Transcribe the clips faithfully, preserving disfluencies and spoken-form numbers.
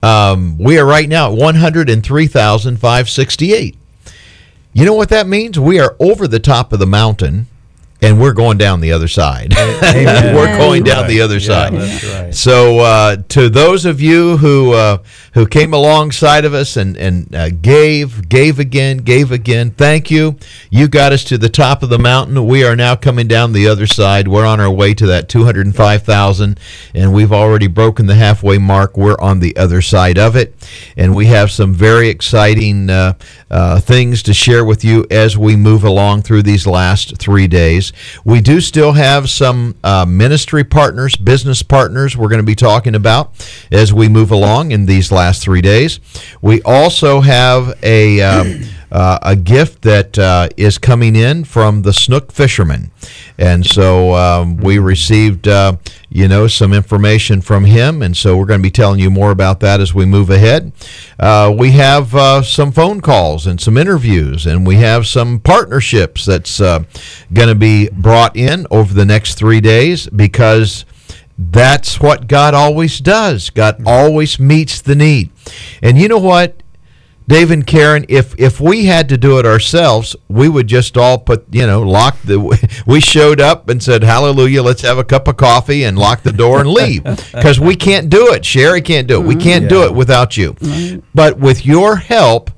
Um, we are right now at one hundred three thousand five hundred sixty-eight. You know what that means? We are over the top of the mountain, and we're going down the other side. We're going down right. the other Yeah, side. that's right. So uh, to those of you who uh, who came alongside of us and, and uh, gave, gave again, gave again, thank you. You got us to the top of the mountain. We are now coming down the other side. We're on our way to that two hundred five thousand, and we've already broken the halfway mark. We're on the other side of it, and we have some very exciting uh, uh, things to share with you as we move along through these last three days. We do still have some uh, ministry partners, business partners we're going to be talking about as we move along in these last three days. We also have a um, uh, a gift that uh, is coming in from the Snook fisherman. And so um, we received, uh, you know, some information from him, and so we're going to be telling you more about that as we move ahead. Uh, we have uh, some phone calls and some interviews, and we have some partnerships that's uh, going to be brought in over the next three days because that's what God always does. God always meets the need. And you know what? Dave and Karen, if if we had to do it ourselves, we would just all put, you know, lock the, we showed up and said, hallelujah, let's have a cup of coffee and lock the door and leave. Because we can't do it. Sherry can't do it. We can't Yeah. do it without you. But with your help,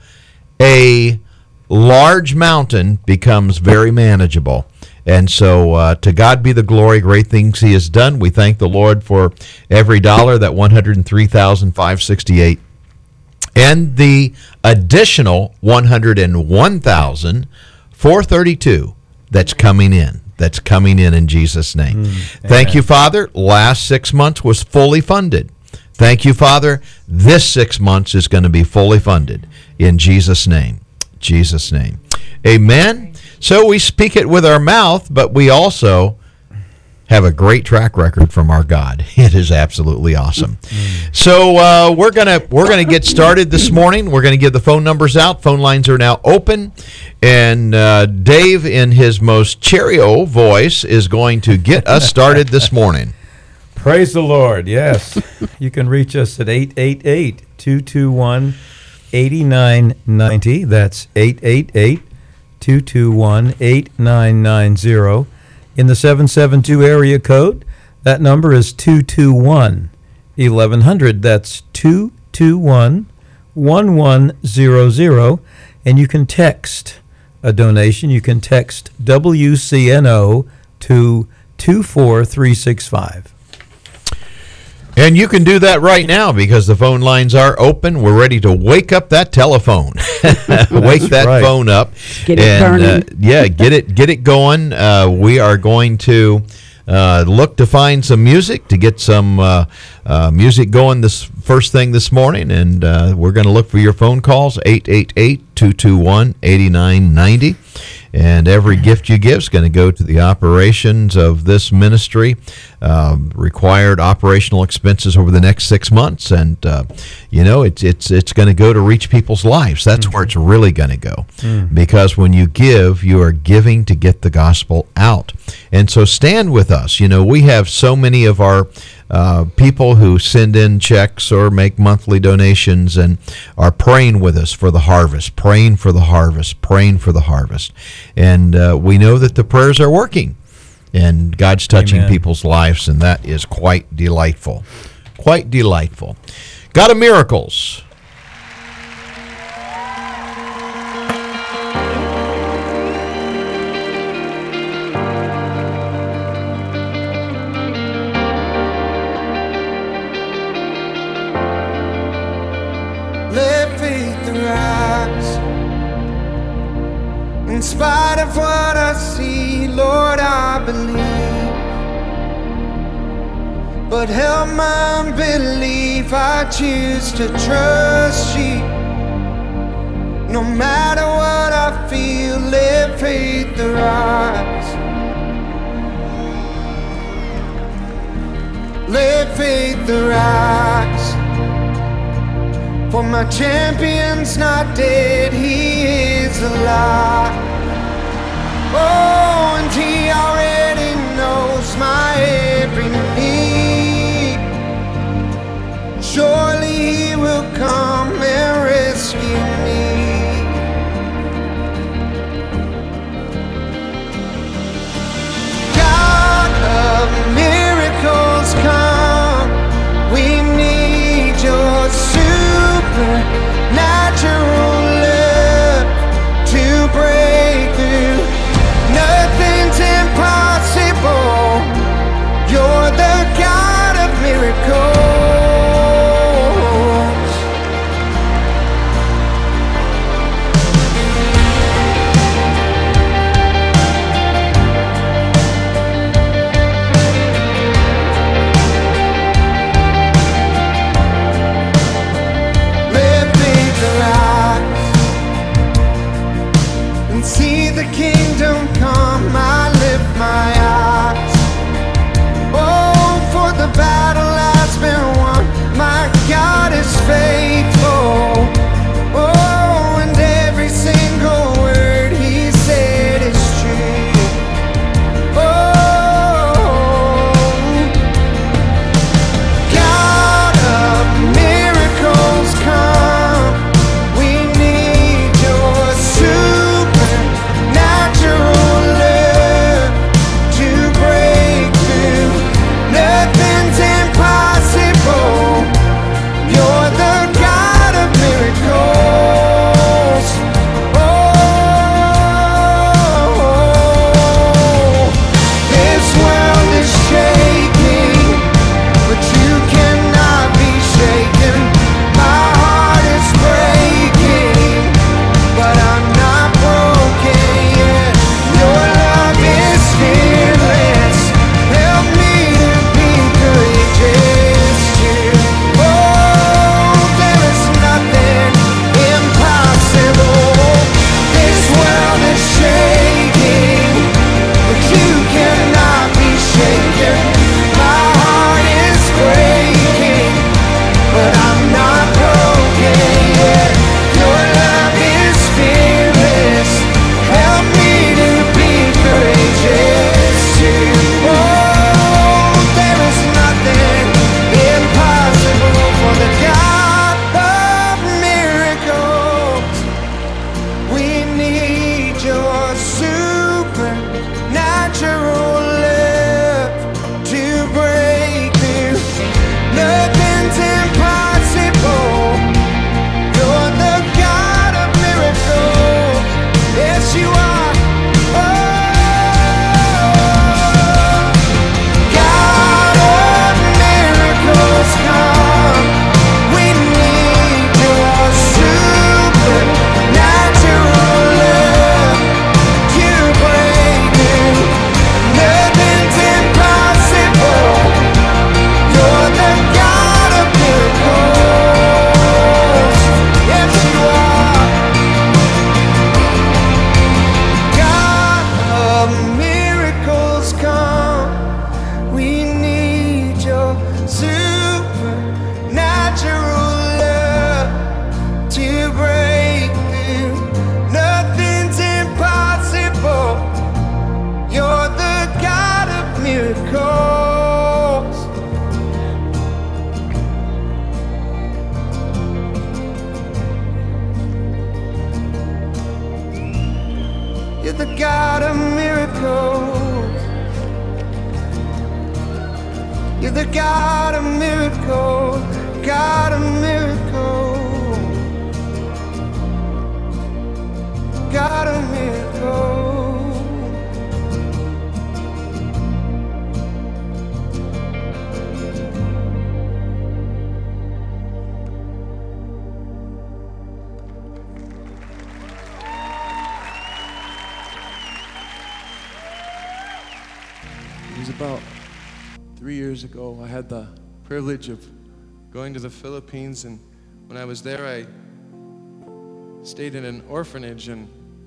a large mountain becomes very manageable. And so uh, to God be the glory, great things he has done. We thank the Lord for every dollar, that one hundred three thousand five hundred sixty-eight. And the additional one hundred one thousand four hundred thirty-two that's coming in. That's coming in in Jesus' name. Mm, Thank you, Father. Last six months was fully funded. Thank you, Father. This six months is going to be fully funded in Jesus' name. Jesus' name. Amen. So we speak it with our mouth, but we also have a great track record from our God. It is absolutely awesome. Mm. So uh, we're gonna we're gonna get started this morning. We're gonna give the phone numbers out. Phone lines are now open, and uh, Dave, in his most cheerio voice, is going to get us started this morning. Praise the Lord. Yes, you can reach us at eight eight eight, two two one, eight nine nine zero. That's eight eight eight, two two one, eight nine nine zero. In the seven seven two area code, that number is two two one, eleven hundred. That's two two one, one one zero zero. And you can text a donation. You can text W C N O to two four three six five. And you can do that right now because the phone lines are open. We're ready to wake up that telephone. Wake that right. phone up. Get it and, turning. Uh, yeah, get it get it going. Uh, we are going to uh, look to find some music, to get some uh, uh, music going this first thing this morning. And uh, we're going to look for your phone calls, eight eight eight, two two one, eight nine nine zero. And every gift you give is going to go to the operations of this ministry, um, required operational expenses over the next six months. And, uh, you know, it's it's it's going to go to reach people's lives. That's mm-hmm. where it's really going to go. Mm. Because when you give, you are giving to get the gospel out. And so stand with us. You know, we have so many of our Uh, people who send in checks or make monthly donations and are praying with us for the harvest, praying for the harvest, praying for the harvest. And uh, we know that the prayers are working and God's touching Amen. people's lives, and that is quite delightful. Quite delightful. God of miracles. In spite of what I see, Lord, I believe. But help my unbelief, I choose to trust you. No matter what I feel, let faith arise. Let faith arise. For my champion's not dead, he is alive. Oh, and he already knows my every need. Surely He will come and rescue me. God of miracles, come. We need your supernatural love to break through. Nothing's impossible. You're the God of miracles. Let faith arise and see the kingdom come. I lift my eyes. Oh, for the battle has been won. My God is faithful. Oh, and every single word He said is true. Oh, God of miracles, come. We need your supernatural love to break through. Nothing's impossible. You're the God of miracles. Oh, this world is shaking, but you cannot be shaken. My heart is breaking, but I'm not broken yet. Your love is fearless. Help me to be courageous too. Oh, there is nothing impossible. This world is shaking, but you cannot be shaken. My heart is breaking, but I'm not broken yet. Your love is fearless. Help me to be courageous too. Oh, there is nothing impossible for the God of miracles. We need your supernatural love to break through. Nothing's impossible. You're the God of miracles. Yes, you are. Oh, God of miracles, come. We need your supernatural love to break through. Nothing's impossible. You're the God of miracles. Yes, you are. God of miracles, come. We need your supernatural love to break through. Nothing's impossible. You're the God of miracles. You're the God of miracles. You're the God of miracles. God of miracles. God of miracles. It was about three years ago. I had the privilege of going to the Philippines, and when I was there, I stayed in an orphanage, and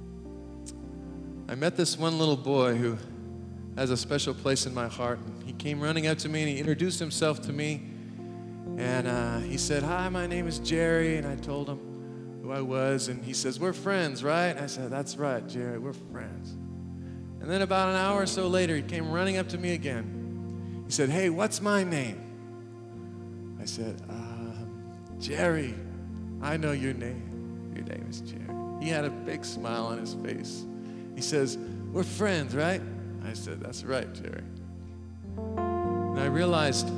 I met this one little boy who has a special place in my heart. And he came running up to me, and he introduced himself to me, and uh, he said, "Hi, my name is Jerry," and I told him who I was, and he says, "We're friends, right?" I said, "That's right, Jerry, we're friends." And then about an hour or so later, he came running up to me again. He said, "Hey, what's my name?" I said, uh, Jerry, I know your name. Your name is Jerry. He had a big smile on his face. He says, we're friends, right? I said, that's right, Jerry. And I realized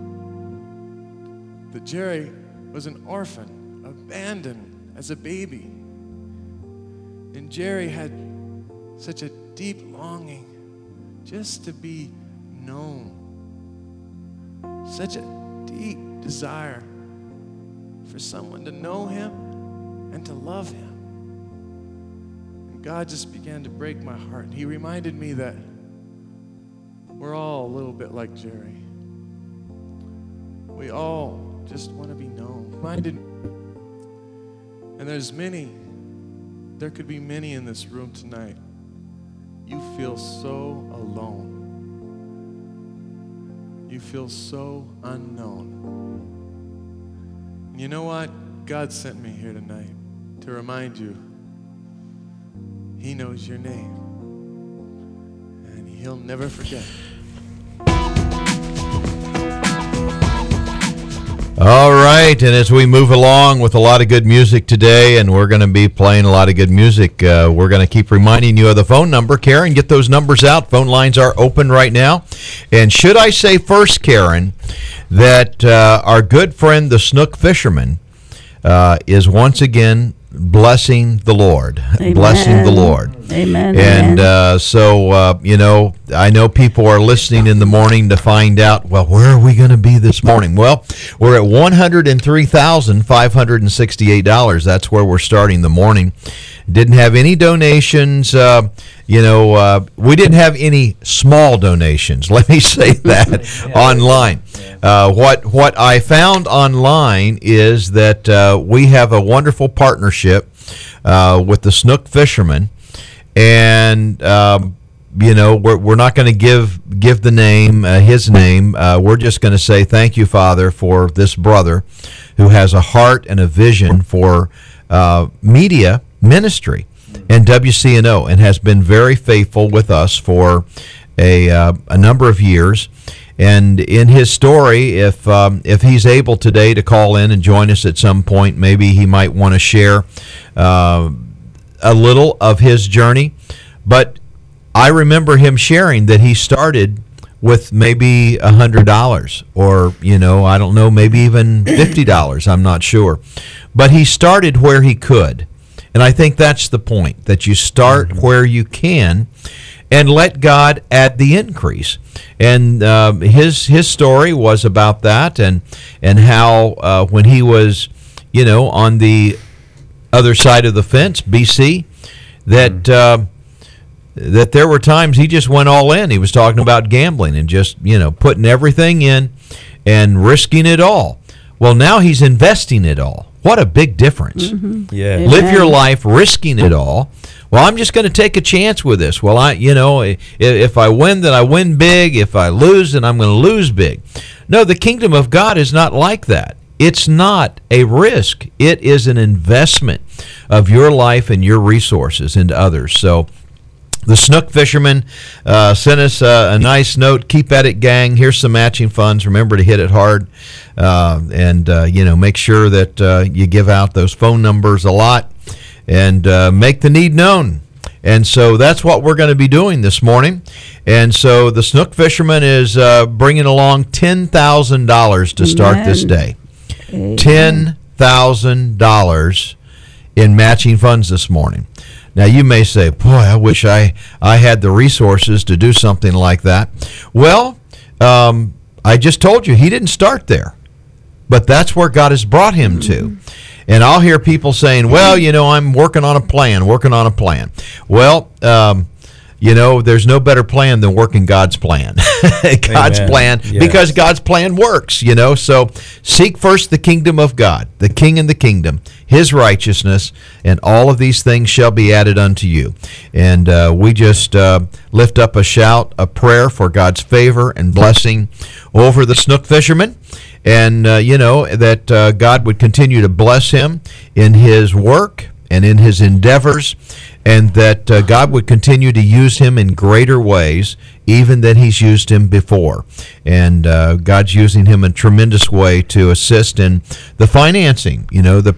that Jerry was an orphan, abandoned as a baby. And Jerry had such a deep longing just to be known. Such a deep desire for someone to know him and to love him. And God just began to break my heart. He reminded me that we're all a little bit like Jerry. We all just want to be known. Reminded, and there's many, there could be many in this room tonight. You feel so alone. You feel so unknown. And you know what? God sent me here tonight to remind you He knows your name. And He'll never forget. All right, and as we move along with a lot of good music today, and we're going to be playing a lot of good music, uh, we're going to keep reminding you of the phone number. Karen, get those numbers out. Phone lines are open right now. And should I say first, Karen, that uh, our good friend, the snook fisherman, uh, is once again blessing the Lord. Amen. Blessing the Lord. Amen. And uh, so, uh, you know, I know people are listening in the morning to find out, well, where are we going to be this morning? Well, we're at one hundred three thousand five hundred sixty-eight dollars. That's where we're starting the morning. Didn't have any donations. Uh, you know, uh, we didn't have any small donations. Let me say that yeah. online. Uh, what what I found online is that uh, we have a wonderful partnership uh, with the snook fishermen. And, um, you know, we're, we're not going to give give the name, uh, his name. Uh, we're just going to say thank you, Father, for this brother who has a heart and a vision for uh, media ministry and W C N O, and has been very faithful with us for a, uh, a number of years. And in his story, if um, if he's able today to call in and join us at some point, maybe he might want to share uh, a little of his journey. But I remember him sharing that he started with maybe a hundred dollars, or, you know, I don't know, maybe even fifty dollars. I'm not sure. But he started where he could. And I think that's the point, that you start mm-hmm. where you can and let God add the increase. And uh, his his story was about that, and and how uh, when he was, you know, on the other side of the fence, B C, that uh, that there were times he just went all in. He was talking about gambling and just, you know, putting everything in and risking it all. Well, now he's investing it all. What a big difference. Mm-hmm. Yeah. Live Amen. your life risking it all. Well, I'm just going to take a chance with this. Well, I, you know, if, if I win, then I win big. If I lose, then I'm going to lose big. No, the kingdom of God is not like that. It's not a risk. It is an investment of your life and your resources into others. So the snook fisherman uh, sent us uh, a nice note. Keep at it, gang. Here's some matching funds. Remember to hit it hard, uh, and uh, you know, make sure that uh, you give out those phone numbers a lot, and uh, make the need known. And so that's what we're going to be doing this morning. And so the snook fisherman is uh, bringing along ten thousand dollars to start Amen. this day. Amen. ten thousand dollars in matching funds this morning. Now, you may say, boy, I wish I, I had the resources to do something like that. Well, um, I just told you, he didn't start there. But that's where God has brought him to. And I'll hear people saying, well, you know, I'm working on a plan, working on a plan. Well, um, you know, there's no better plan than working God's plan. God's Amen. plan, Yes. because God's plan works, you know. So seek first the kingdom of God, the king and the kingdom, his righteousness, and all of these things shall be added unto you. And uh, we just uh, lift up a shout, a prayer for God's favor and blessing over the snook fisherman. And, uh, you know, that uh, God would continue to bless him in his work and in his endeavors, and that uh, God would continue to use him in greater ways even than he's used him before. And uh, God's using him in a tremendous way to assist in the financing, you know, the